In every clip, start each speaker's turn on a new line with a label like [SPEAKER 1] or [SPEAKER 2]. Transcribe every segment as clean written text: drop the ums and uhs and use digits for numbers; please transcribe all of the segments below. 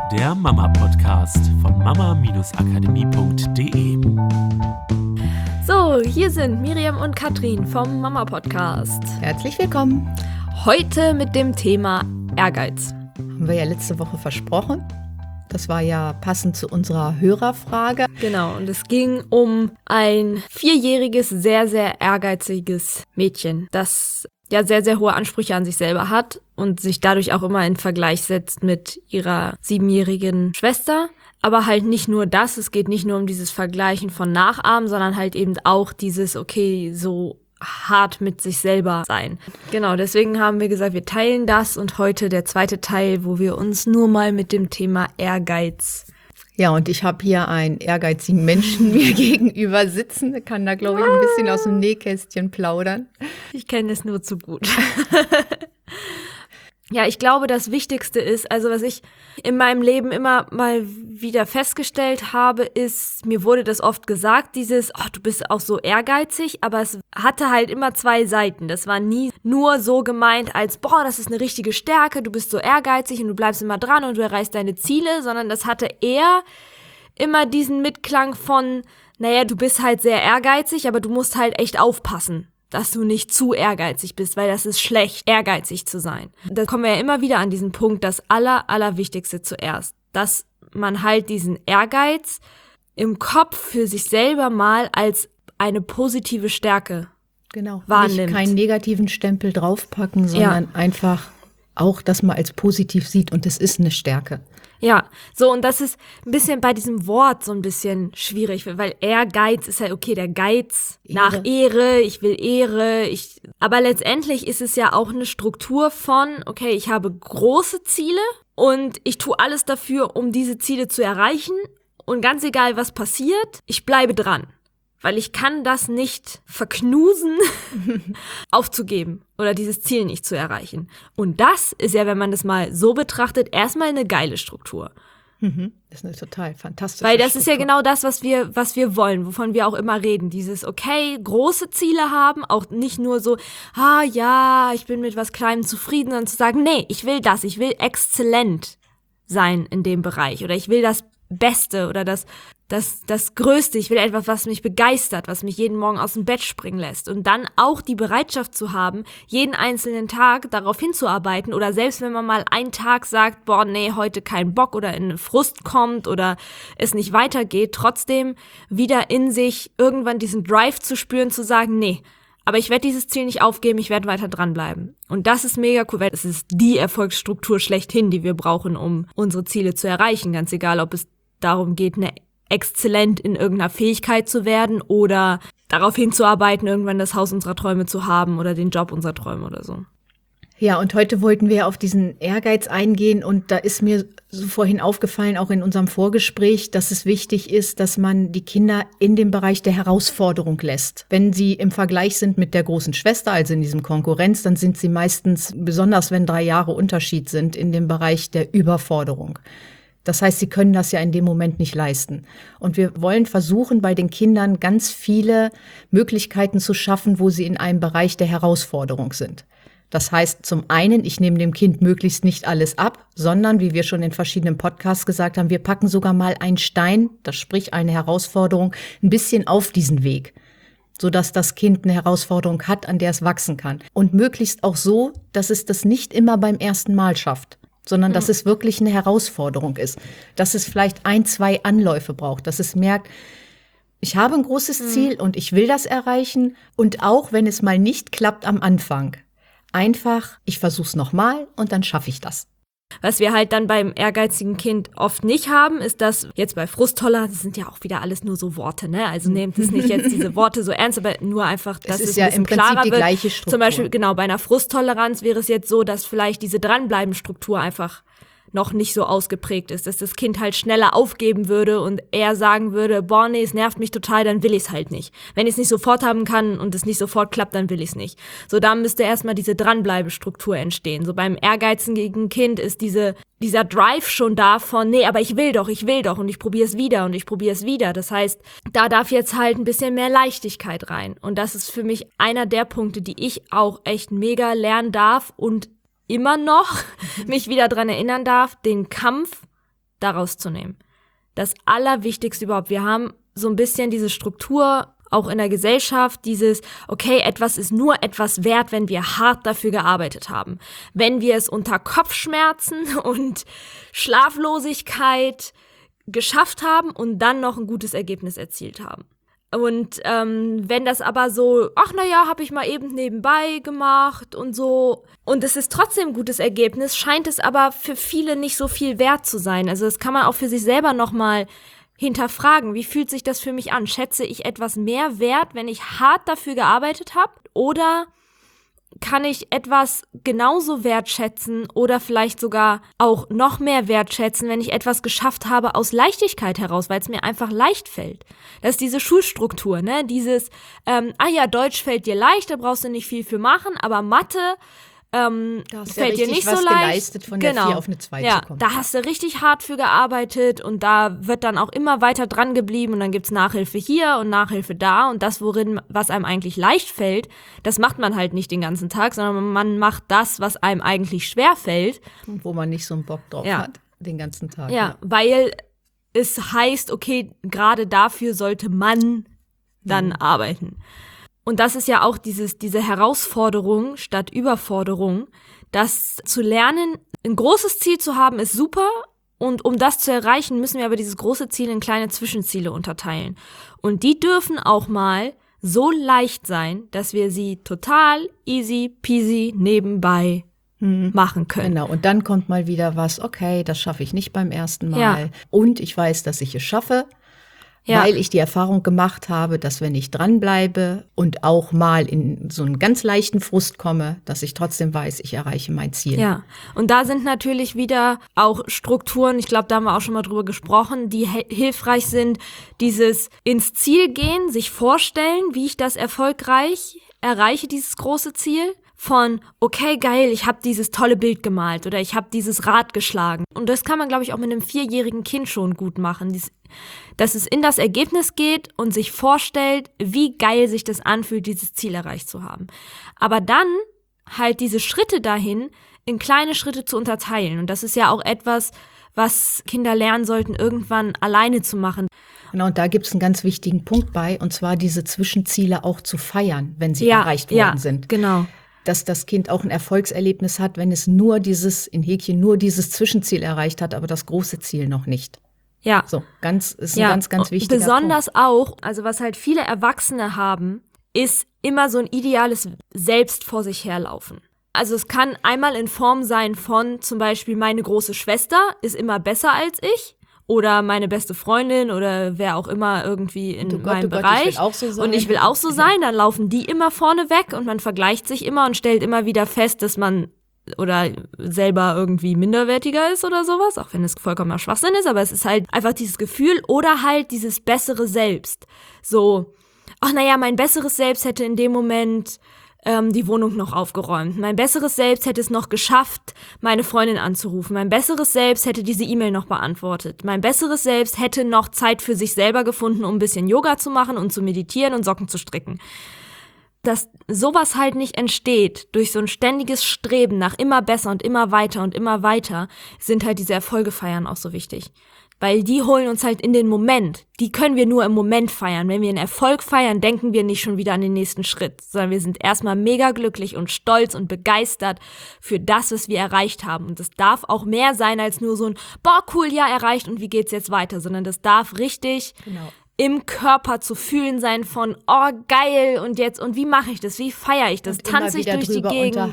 [SPEAKER 1] der Mama-Podcast von mama-akademie.de.
[SPEAKER 2] So, hier sind Miriam und Katrin vom Mama-Podcast.
[SPEAKER 3] Herzlich willkommen.
[SPEAKER 2] Heute mit dem Thema Ehrgeiz.
[SPEAKER 3] Haben wir ja letzte Woche versprochen. Das war ja passend zu unserer Hörerfrage.
[SPEAKER 2] Genau, und es ging um ein 4-jähriges, sehr, sehr ehrgeiziges Mädchen, das ja sehr, sehr hohe Ansprüche an sich selber hat und sich dadurch auch immer in Vergleich setzt mit ihrer 7-jährigen Schwester. Aber halt nicht nur das, es geht nicht nur um dieses Vergleichen von Nachahmen, sondern halt eben auch dieses, okay, so hart mit sich selber sein. Genau, deswegen haben wir gesagt, wir teilen das und heute der zweite Teil, wo wir uns nur mal mit dem Thema Ehrgeiz.
[SPEAKER 3] Ja, und ich habe hier einen ehrgeizigen Menschen mir gegenüber sitzen. Der kann da, glaube ich, ein bisschen aus dem Nähkästchen plaudern.
[SPEAKER 2] Ich kenne es nur zu gut. Ja, ich glaube, das Wichtigste ist, also was ich in meinem Leben immer mal wieder festgestellt habe, ist, mir wurde das oft gesagt, dieses, oh, du bist auch so ehrgeizig, aber es hatte halt immer zwei Seiten. Das war nie nur so gemeint als, boah, das ist eine richtige Stärke, du bist so ehrgeizig und du bleibst immer dran und du erreichst deine Ziele, sondern das hatte eher immer diesen Mitklang von, naja, du bist halt sehr ehrgeizig, aber du musst halt echt aufpassen, dass du nicht zu ehrgeizig bist, weil das ist schlecht, ehrgeizig zu sein. Da kommen wir ja immer wieder an diesen Punkt, das Allerwichtigste zuerst, dass man halt diesen Ehrgeiz im Kopf für sich selber mal als eine positive Stärke wahrnimmt.
[SPEAKER 3] Nicht keinen negativen Stempel draufpacken, sondern einfach auch das mal als positiv sieht und es ist eine Stärke.
[SPEAKER 2] Ja, so, und das ist ein bisschen bei diesem Wort so ein bisschen schwierig, weil Ehrgeiz ist ja okay, der Geiz nach Ehre, ich will Ehre, aber letztendlich ist es ja auch eine Struktur von, okay, ich habe große Ziele und ich tue alles dafür, um diese Ziele zu erreichen und ganz egal, was passiert, ich bleibe dran. Weil ich kann das nicht verknusen, aufzugeben oder dieses Ziel nicht zu erreichen. Und das ist ja, wenn man das mal so betrachtet, erstmal eine geile Struktur.
[SPEAKER 3] Das ist eine total fantastische
[SPEAKER 2] Weil das
[SPEAKER 3] Struktur.
[SPEAKER 2] ist ja genau das, was wir wollen, wovon wir auch immer reden. Dieses, okay, große Ziele haben, auch nicht nur so, ja, ich bin mit was Kleinem zufrieden, sondern zu sagen, nee, ich will das, ich will exzellent sein in dem Bereich oder ich will das Beste oder das Größte, ich will etwas, was mich begeistert, was mich jeden Morgen aus dem Bett springen lässt und dann auch die Bereitschaft zu haben, jeden einzelnen Tag darauf hinzuarbeiten oder selbst wenn man mal einen Tag sagt, boah, nee, heute kein Bock oder in Frust kommt oder es nicht weitergeht, trotzdem wieder in sich irgendwann diesen Drive zu spüren, zu sagen, nee, aber ich werde dieses Ziel nicht aufgeben, ich werde weiter dranbleiben. Und das ist mega cool, weil es ist die Erfolgsstruktur schlechthin, die wir brauchen, um unsere Ziele zu erreichen, ganz egal, ob es darum geht, exzellent in irgendeiner Fähigkeit zu werden oder darauf hinzuarbeiten, irgendwann das Haus unserer Träume zu haben oder den Job unserer Träume oder so.
[SPEAKER 3] Ja, und heute wollten wir auf diesen Ehrgeiz eingehen und da ist mir so vorhin aufgefallen, auch in unserem Vorgespräch, dass es wichtig ist, dass man die Kinder in dem Bereich der Herausforderung lässt. Wenn sie im Vergleich sind mit der großen Schwester, also in diesem Konkurrenz, dann sind sie meistens, besonders wenn 3 Jahre Unterschied sind, in dem Bereich der Überforderung. Das heißt, sie können das ja in dem Moment nicht leisten. Und wir wollen versuchen, bei den Kindern ganz viele Möglichkeiten zu schaffen, wo sie in einem Bereich der Herausforderung sind. Das heißt, zum einen, ich nehme dem Kind möglichst nicht alles ab, sondern, wie wir schon in verschiedenen Podcasts gesagt haben, wir packen sogar mal einen Stein, das sprich eine Herausforderung, ein bisschen auf diesen Weg, sodass das Kind eine Herausforderung hat, an der es wachsen kann. Und möglichst auch so, dass es das nicht immer beim ersten Mal schafft, sondern dass es wirklich eine Herausforderung ist, dass es vielleicht 1, 2 Anläufe braucht, dass es merkt, ich habe ein großes Ziel und ich will das erreichen und auch wenn es mal nicht klappt am Anfang, einfach, ich versuch's nochmal und dann schaffe ich das.
[SPEAKER 2] Was wir halt dann beim ehrgeizigen Kind oft nicht haben, ist, dass jetzt bei Frusttoleranz, das sind ja auch wieder alles nur so Worte, ne? Also nehmt es nicht jetzt diese Worte so ernst, aber nur einfach, dass es
[SPEAKER 3] ja
[SPEAKER 2] ein bisschen
[SPEAKER 3] im Prinzip
[SPEAKER 2] klarer
[SPEAKER 3] die
[SPEAKER 2] wird.
[SPEAKER 3] gleiche Struktur.
[SPEAKER 2] Zum Beispiel, genau, bei einer Frusttoleranz wäre es jetzt so, dass vielleicht diese Dranbleiben-Struktur einfach noch nicht so ausgeprägt ist, dass das Kind halt schneller aufgeben würde und eher sagen würde, boah, nee, es nervt mich total, dann will ich es halt nicht. Wenn ich es nicht sofort haben kann und es nicht sofort klappt, dann will ich es nicht. So, da müsste erstmal diese Dranbleibestruktur entstehen. So beim ehrgeizigen Kind ist dieser Drive schon da von, nee, aber ich will doch und ich probiere es wieder. Das heißt, da darf jetzt halt ein bisschen mehr Leichtigkeit rein. Und das ist für mich einer der Punkte, die ich auch echt mega lernen darf und immer noch mich wieder dran erinnern darf, den Kampf daraus zu nehmen. Das Allerwichtigste überhaupt. Wir haben so ein bisschen diese Struktur auch in der Gesellschaft, dieses, okay, etwas ist nur etwas wert, wenn wir hart dafür gearbeitet haben. Wenn wir es unter Kopfschmerzen und Schlaflosigkeit geschafft haben und dann noch ein gutes Ergebnis erzielt haben. Und wenn das aber so, ach naja, habe ich mal eben nebenbei gemacht und so, und es ist trotzdem ein gutes Ergebnis, scheint es aber für viele nicht so viel wert zu sein. Also das kann man auch für sich selber nochmal hinterfragen. Wie fühlt sich das für mich an? Schätze ich etwas mehr wert, wenn ich hart dafür gearbeitet habe? Oder kann ich etwas genauso wertschätzen oder vielleicht sogar auch noch mehr wertschätzen, wenn ich etwas geschafft habe aus Leichtigkeit heraus, weil es mir einfach leicht fällt. Das ist diese Schulstruktur, ne? Dieses, Deutsch fällt dir leicht, da brauchst du nicht viel für machen, aber Mathe fällt dir nicht so leicht.
[SPEAKER 3] Geleistet, von der 4 auf eine 2 zu kommen.
[SPEAKER 2] Da hast du richtig hart für gearbeitet und da wird dann auch immer weiter dran geblieben und dann gibt's Nachhilfe hier und Nachhilfe da und das, was einem eigentlich leicht fällt, das macht man halt nicht den ganzen Tag, sondern man macht das, was einem eigentlich schwer fällt.
[SPEAKER 3] Wo man nicht so einen Bock drauf hat, den ganzen Tag.
[SPEAKER 2] Ja, weil es heißt, okay, gerade dafür sollte man dann arbeiten. Und das ist ja auch diese Herausforderung statt Überforderung, das zu lernen, ein großes Ziel zu haben, ist super. Und um das zu erreichen, müssen wir aber dieses große Ziel in kleine Zwischenziele unterteilen. Und die dürfen auch mal so leicht sein, dass wir sie total easy peasy nebenbei machen können.
[SPEAKER 3] Genau, und dann kommt mal wieder was, okay, das schaffe ich nicht beim ersten Mal.
[SPEAKER 2] Ja.
[SPEAKER 3] Und ich weiß, dass ich es schaffe. Ja. Weil ich die Erfahrung gemacht habe, dass wenn ich dranbleibe und auch mal in so einen ganz leichten Frust komme, dass ich trotzdem weiß, ich erreiche mein Ziel.
[SPEAKER 2] Ja, und da sind natürlich wieder auch Strukturen, ich glaube, da haben wir auch schon mal drüber gesprochen, die hilfreich sind, dieses ins Ziel gehen, sich vorstellen, wie ich das erfolgreich erreiche, dieses große Ziel. Von, okay, geil, ich habe dieses tolle Bild gemalt oder ich habe dieses Rad geschlagen. Und das kann man, glaube ich, auch mit einem 4-jährigen Kind schon gut machen. Dass es in das Ergebnis geht und sich vorstellt, wie geil sich das anfühlt, dieses Ziel erreicht zu haben. Aber dann halt diese Schritte dahin in kleine Schritte zu unterteilen. Und das ist ja auch etwas, was Kinder lernen sollten, irgendwann alleine zu machen.
[SPEAKER 3] Genau, und da gibt es einen ganz wichtigen Punkt bei, und zwar diese Zwischenziele auch zu feiern, wenn sie erreicht worden sind.
[SPEAKER 2] Genau.
[SPEAKER 3] Dass das Kind auch ein Erfolgserlebnis hat, wenn es nur dieses Zwischenziel erreicht hat, aber das große Ziel noch nicht.
[SPEAKER 2] Ja.
[SPEAKER 3] So, ist ein ganz wichtiger
[SPEAKER 2] besonders
[SPEAKER 3] Punkt.
[SPEAKER 2] Auch, also was halt viele Erwachsene haben, ist immer so ein ideales Selbst vor sich herlaufen. Also es kann einmal in Form sein von zum Beispiel meine große Schwester ist immer besser als ich. Oder meine beste Freundin oder wer auch immer irgendwie in meinem Bereich.
[SPEAKER 3] Ich will auch so sein.
[SPEAKER 2] Und ich will auch so sein. Dann laufen die immer vorne weg und man vergleicht sich immer und stellt immer wieder fest, dass man oder selber irgendwie minderwertiger ist oder sowas, auch wenn es vollkommener Schwachsinn ist, aber es ist halt einfach dieses Gefühl oder halt dieses bessere Selbst. So, ach naja, mein besseres Selbst hätte in dem Moment die Wohnung noch aufgeräumt. Mein besseres Selbst hätte es noch geschafft, meine Freundin anzurufen. Mein besseres Selbst hätte diese E-Mail noch beantwortet. Mein besseres Selbst hätte noch Zeit für sich selber gefunden, um ein bisschen Yoga zu machen und zu meditieren und Socken zu stricken. Dass sowas halt nicht entsteht durch so ein ständiges Streben nach immer besser und immer weiter, sind halt diese Erfolge feiern auch so wichtig. Weil die holen uns halt in den Moment. Die können wir nur im Moment feiern. Wenn wir einen Erfolg feiern, denken wir nicht schon wieder an den nächsten Schritt, sondern wir sind erstmal mega glücklich und stolz und begeistert für das, was wir erreicht haben. Und das darf auch mehr sein als nur so ein, boah, cool, ja, erreicht und wie geht's jetzt weiter, sondern das darf richtig im Körper zu fühlen sein von, oh, geil, und jetzt, und wie mache ich das, wie feiere ich das, tanze ich durch die Gegend,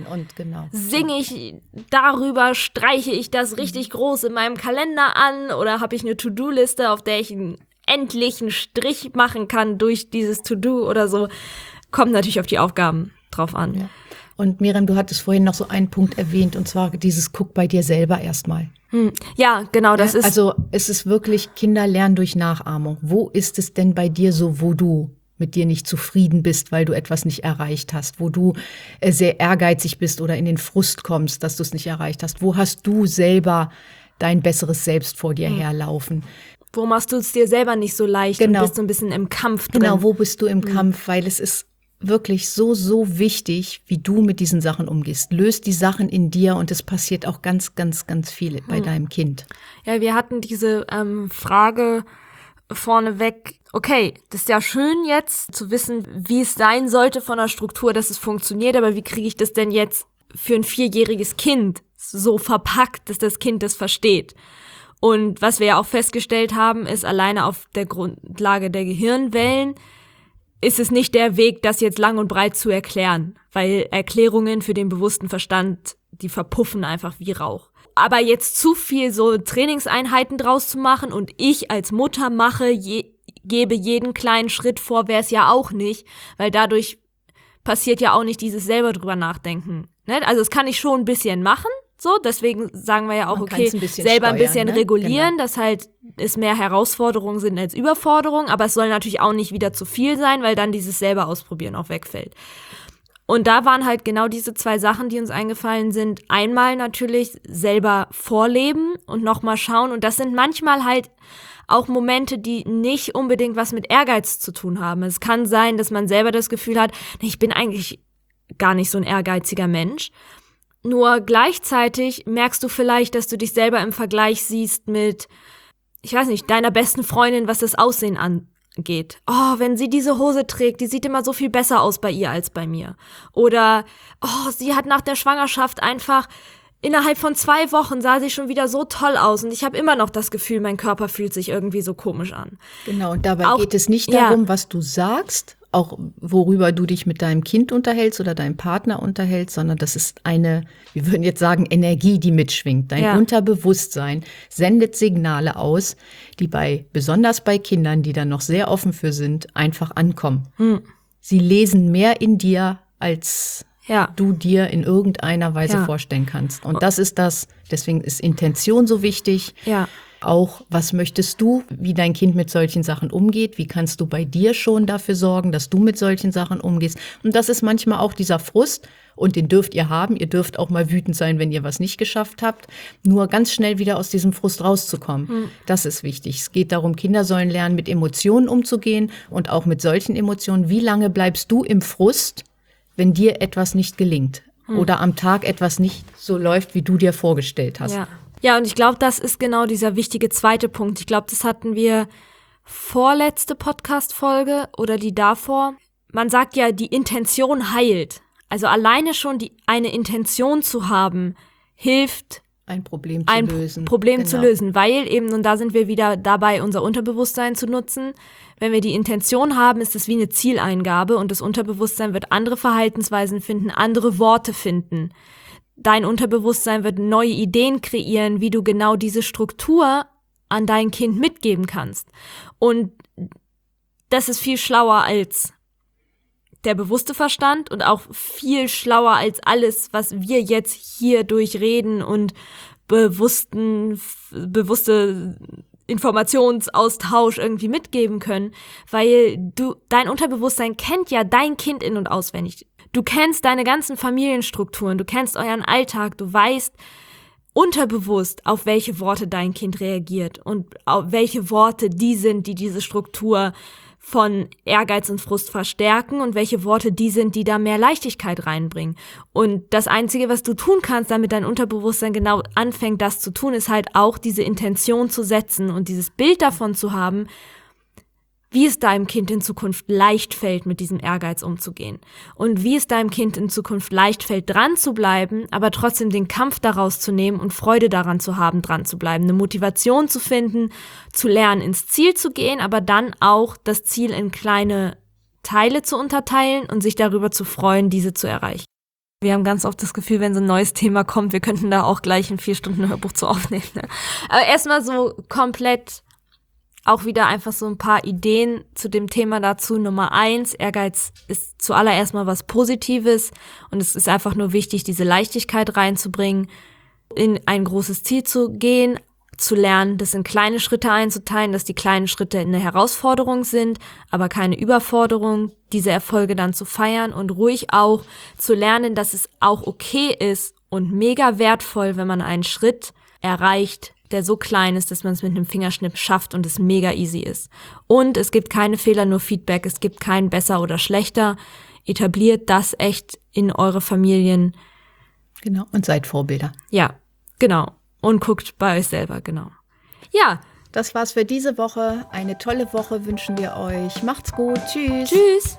[SPEAKER 2] singe ich darüber, streiche ich das richtig groß in meinem Kalender an oder habe ich eine To-Do-Liste, auf der ich einen endlichen Strich machen kann durch dieses To-Do oder so, kommt natürlich auf die Aufgaben drauf an.
[SPEAKER 3] Ja. Und Miriam, du hattest vorhin noch so einen Punkt erwähnt, und zwar dieses Guck bei dir selber erstmal.
[SPEAKER 2] Ja, genau, das ist.
[SPEAKER 3] Also es ist wirklich, Kinder lernen durch Nachahmung. Wo ist es denn bei dir so, wo du mit dir nicht zufrieden bist, weil du etwas nicht erreicht hast, wo du sehr ehrgeizig bist oder in den Frust kommst, dass du es nicht erreicht hast? Wo hast du selber dein besseres Selbst vor dir herlaufen?
[SPEAKER 2] Wo machst du es dir selber nicht so leicht und bist so ein bisschen im Kampf drin?
[SPEAKER 3] Genau, wo bist du im Kampf? Weil es ist wirklich so, so wichtig, wie du mit diesen Sachen umgehst. Löst die Sachen in dir und es passiert auch ganz, ganz, ganz viel bei deinem Kind.
[SPEAKER 2] Ja, wir hatten diese Frage vorneweg. Okay, das ist ja schön jetzt zu wissen, wie es sein sollte von der Struktur, dass es funktioniert, aber wie kriege ich das denn jetzt für ein 4-jähriges Kind so verpackt, dass das Kind das versteht? Und was wir ja auch festgestellt haben, ist alleine auf der Grundlage der Gehirnwellen ist es nicht der Weg, das jetzt lang und breit zu erklären, weil Erklärungen für den bewussten Verstand, die verpuffen einfach wie Rauch. Aber jetzt zu viel so Trainingseinheiten draus zu machen und ich als Mutter gebe jeden kleinen Schritt vor, wäre es ja auch nicht, weil dadurch passiert ja auch nicht dieses selber drüber nachdenken. Ne? Also das kann ich schon ein bisschen machen, so, deswegen sagen wir ja auch, okay, selber ein bisschen regulieren, dass halt es mehr Herausforderungen sind als Überforderungen, aber es soll natürlich auch nicht wieder zu viel sein, weil dann dieses selber ausprobieren auch wegfällt. Und da waren halt genau diese 2 Sachen, die uns eingefallen sind. Einmal natürlich selber vorleben und nochmal schauen. Und das sind manchmal halt auch Momente, die nicht unbedingt was mit Ehrgeiz zu tun haben. Es kann sein, dass man selber das Gefühl hat, nee, ich bin eigentlich gar nicht so ein ehrgeiziger Mensch. Nur gleichzeitig merkst du vielleicht, dass du dich selber im Vergleich siehst mit, ich weiß nicht, deiner besten Freundin, was das Aussehen angeht. Oh, wenn sie diese Hose trägt, die sieht immer so viel besser aus bei ihr als bei mir. Oder, oh, sie hat nach der Schwangerschaft einfach, innerhalb von 2 Wochen sah sie schon wieder so toll aus und ich habe immer noch das Gefühl, mein Körper fühlt sich irgendwie so komisch an.
[SPEAKER 3] Genau, und dabei geht es nicht darum, was du sagst, auch worüber du dich mit deinem Kind unterhältst oder deinem Partner unterhältst, sondern das ist eine, wir würden jetzt sagen, Energie, die mitschwingt. Dein Unterbewusstsein sendet Signale aus, die besonders bei Kindern, die dann noch sehr offen für sind, einfach ankommen. Sie lesen mehr in dir, als du dir in irgendeiner Weise vorstellen kannst. Und das ist deswegen ist Intention so wichtig. Ja. Auch, was möchtest du, wie dein Kind mit solchen Sachen umgeht? Wie kannst du bei dir schon dafür sorgen, dass du mit solchen Sachen umgehst? Und das ist manchmal auch dieser Frust. Und den dürft ihr haben. Ihr dürft auch mal wütend sein, wenn ihr was nicht geschafft habt. Nur ganz schnell wieder aus diesem Frust rauszukommen. Das ist wichtig. Es geht darum, Kinder sollen lernen, mit Emotionen umzugehen und auch mit solchen Emotionen. Wie lange bleibst du im Frust, wenn dir etwas nicht gelingt? Oder am Tag etwas nicht so läuft, wie du dir vorgestellt hast?
[SPEAKER 2] Ja, und ich glaube, das ist genau dieser wichtige 2. Punkt. Ich glaube, das hatten wir vorletzte Podcast-Folge oder die davor. Man sagt ja, die Intention heilt. Also alleine schon eine Intention zu haben, hilft,
[SPEAKER 3] ein Problem
[SPEAKER 2] zu lösen. Weil eben, und da sind wir wieder dabei, unser Unterbewusstsein zu nutzen. Wenn wir die Intention haben, ist es wie eine Zieleingabe und das Unterbewusstsein wird andere Verhaltensweisen finden, andere Worte finden. Dein Unterbewusstsein wird neue Ideen kreieren, wie du genau diese Struktur an dein Kind mitgeben kannst. Und das ist viel schlauer als der bewusste Verstand und auch viel schlauer als alles, was wir jetzt hier durch Reden und bewusste Informationsaustausch irgendwie mitgeben können, weil dein Unterbewusstsein kennt ja dein Kind in- und auswendig. Du kennst deine ganzen Familienstrukturen, du kennst euren Alltag, du weißt unterbewusst, auf welche Worte dein Kind reagiert und auf welche Worte die sind, die diese Struktur von Ehrgeiz und Frust verstärken und welche Worte die sind, die da mehr Leichtigkeit reinbringen. Und das Einzige, was du tun kannst, damit dein Unterbewusstsein genau anfängt, das zu tun, ist halt auch diese Intention zu setzen und dieses Bild davon zu haben, wie es deinem Kind in Zukunft leicht fällt, mit diesem Ehrgeiz umzugehen. Und wie es deinem Kind in Zukunft leicht fällt, dran zu bleiben, aber trotzdem den Kampf daraus zu nehmen und Freude daran zu haben, dran zu bleiben. Eine Motivation zu finden, zu lernen, ins Ziel zu gehen, aber dann auch das Ziel in kleine Teile zu unterteilen und sich darüber zu freuen, diese zu erreichen. Wir haben ganz oft das Gefühl, wenn so ein neues Thema kommt, wir könnten da auch gleich ein 4-Stunden-Hörbuch zu aufnehmen. Ne? Aber erstmal so komplett auch wieder einfach so ein paar Ideen zu dem Thema dazu. Nummer 1, Ehrgeiz ist zuallererst mal was Positives und es ist einfach nur wichtig, diese Leichtigkeit reinzubringen, in ein großes Ziel zu gehen, zu lernen, das in kleine Schritte einzuteilen, dass die kleinen Schritte eine Herausforderung sind, aber keine Überforderung, diese Erfolge dann zu feiern und ruhig auch zu lernen, dass es auch okay ist und mega wertvoll, wenn man einen Schritt erreicht, der so klein ist, dass man es mit einem Fingerschnipp schafft und es mega easy ist. Und es gibt keine Fehler, nur Feedback. Es gibt kein besser oder schlechter. etabliert das echt in eure Familien.
[SPEAKER 3] Genau, und seid Vorbilder.
[SPEAKER 2] Ja, genau. Und guckt bei euch selber, genau. Ja.
[SPEAKER 3] Das war's für diese Woche. Eine tolle Woche wünschen wir euch. Macht's gut. Tschüss.
[SPEAKER 2] Tschüss.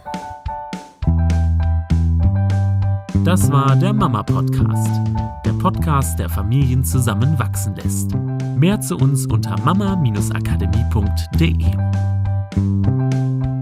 [SPEAKER 1] Das war der Mama-Podcast. Der Podcast, der Familien zusammenwachsen lässt. Mehr zu uns unter mama-akademie.de.